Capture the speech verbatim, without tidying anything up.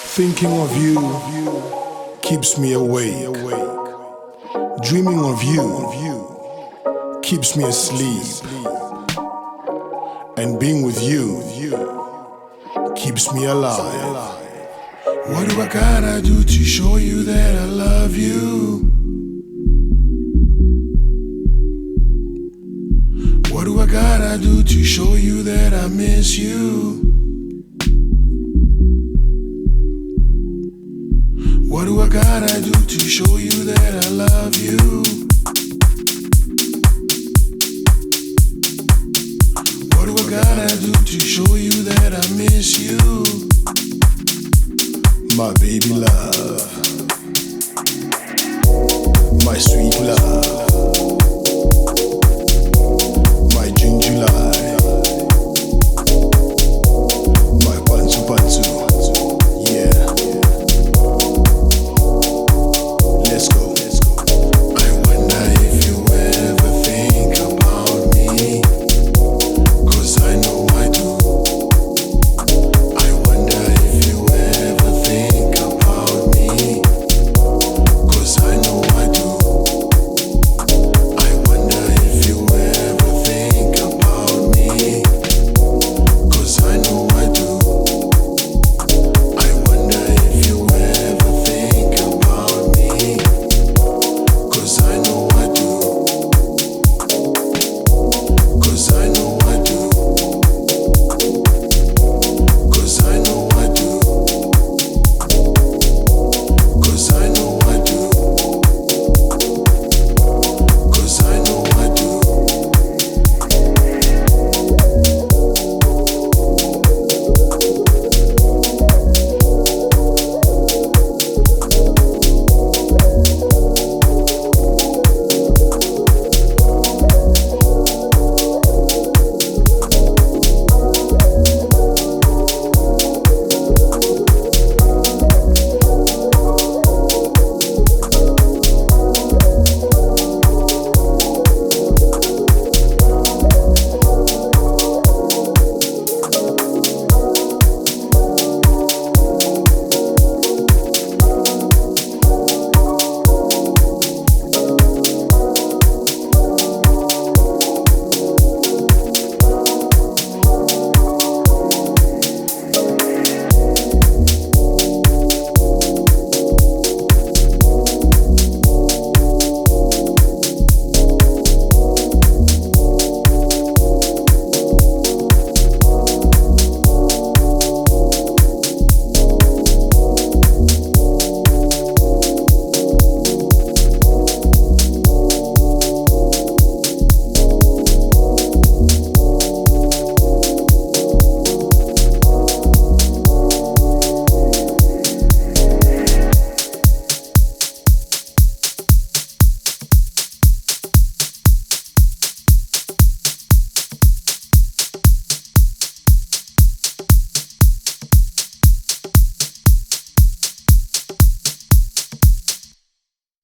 Thinking of you keeps me awake. Dreaming of you keeps me asleep. And being with you keeps me alive. What do I gotta do to show you that I love you? What do I gotta do to show you that I miss you? What do I gotta do to show you that I love you? What do I gotta do to show you that I miss you? My baby love, my sweet love.